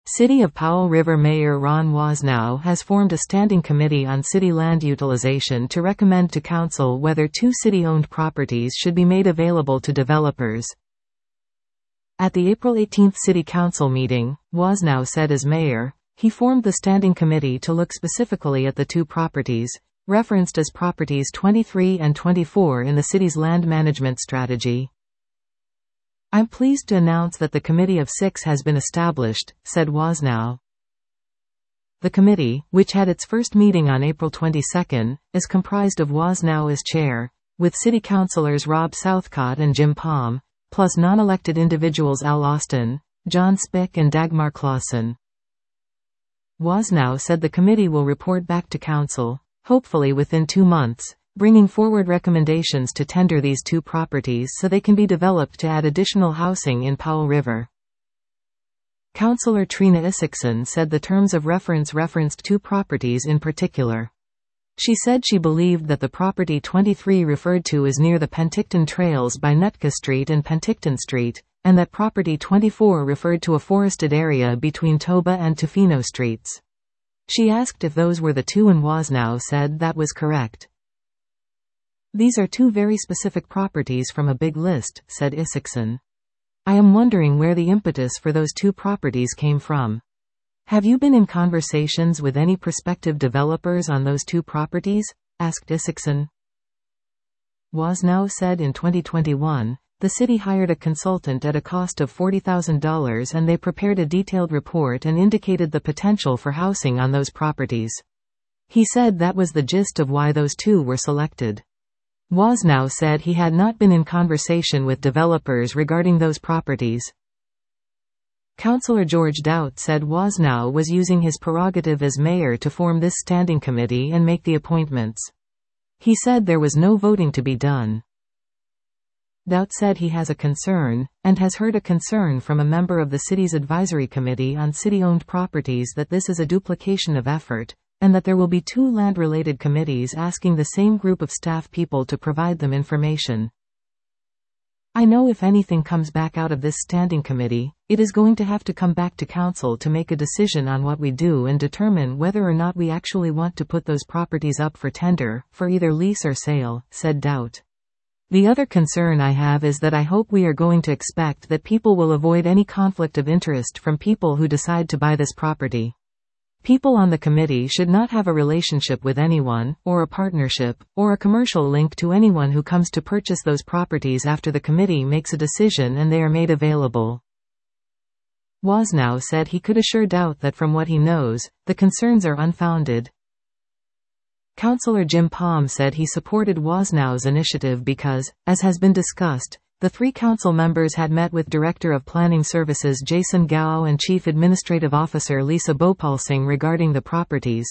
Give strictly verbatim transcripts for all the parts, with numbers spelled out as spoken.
City of Powell River Mayor Ron Wasnow has formed a standing committee on city land utilization to recommend to council whether two city-owned properties should be made available to developers. At the April eighteenth City Council meeting, Wasnow said as mayor, he formed the standing committee to look specifically at the two properties, referenced as properties twenty-three and twenty-four in the city's land management strategy. I'm pleased to announce that the committee of six has been established, said Wasnow. The committee, which had its first meeting on April twenty-second, is comprised of Wasnow as chair, with city councilors Rob Southcott and Jim Palm, plus non-elected individuals Al Austin, John Spick and Dagmar Clausen. Wasnow said the committee will report back to council, hopefully within two months, bringing forward recommendations to tender these two properties so they can be developed to add additional housing in Powell River. Councillor Trina Isakson said the terms of reference referenced two properties in particular. She said she believed that the property twenty-three referred to is near the Penticton Trails by Nootka Street and Penticton Street, and that property twenty-four referred to a forested area between Toba and Tofino Streets. She asked if those were the two and Wasnow said that was correct. These are two very specific properties from a big list, said Isakson. I am wondering where the impetus for those two properties came from. Have you been in conversations with any prospective developers on those two properties? Asked Isakson. Wasnow said in twenty twenty-one, the city hired a consultant at a cost of forty thousand dollars and they prepared a detailed report and indicated the potential for housing on those properties. He said that was the gist of why those two were selected. Wasnow said he had not been in conversation with developers regarding those properties. Councillor George Doubt said Wasnow was using his prerogative as mayor to form this standing committee and make the appointments. He said there was no voting to be done. Doubt said he has a concern, and has heard a concern from a member of the city's advisory committee on city-owned properties that this is a duplication of effort, and that there will be two land-related committees asking the same group of staff people to provide them information. I know if anything comes back out of this standing committee, it is going to have to come back to council to make a decision on what we do and determine whether or not we actually want to put those properties up for tender, for either lease or sale, said Doubt. The other concern I have is that I hope we are going to expect that people will avoid any conflict of interest from people who decide to buy this property. People on the committee should not have a relationship with anyone, or a partnership, or a commercial link to anyone who comes to purchase those properties after the committee makes a decision and they are made available. Wasnow said he could assure Doubt that from what he knows, the concerns are unfounded. Councillor Jim Palm said he supported Wasnow's initiative because, as has been discussed, the three council members had met with Director of Planning Services Jason Gao and Chief Administrative Officer Lisa Bopalsing regarding the properties.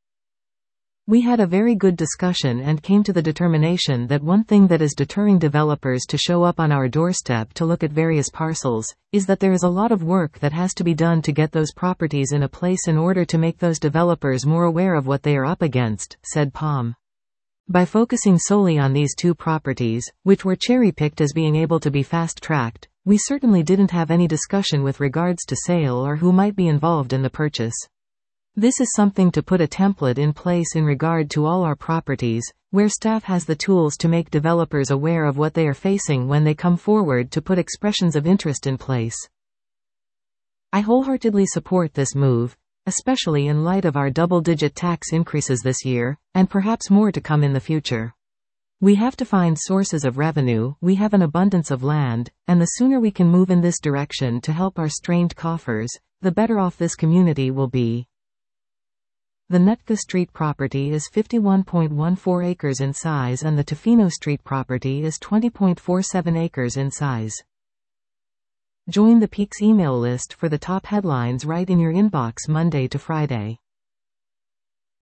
We had a very good discussion and came to the determination that one thing that is deterring developers to show up on our doorstep to look at various parcels, is that there is a lot of work that has to be done to get those properties in a place in order to make those developers more aware of what they are up against, said Palm. By focusing solely on these two properties, which were cherry-picked as being able to be fast-tracked, we certainly didn't have any discussion with regards to sale or who might be involved in the purchase. This is something to put a template in place in regard to all our properties, where staff has the tools to make developers aware of what they are facing when they come forward to put expressions of interest in place. I wholeheartedly support this move, especially in light of our double-digit tax increases this year, and perhaps more to come in the future. We have to find sources of revenue, we have an abundance of land, and the sooner we can move in this direction to help our strained coffers, the better off this community will be. The Nootka Street property is fifty-one point one four acres in size and the Tofino Street property is twenty point four seven acres in size. Join the Peaks email list for the top headlines right in your inbox Monday to Friday.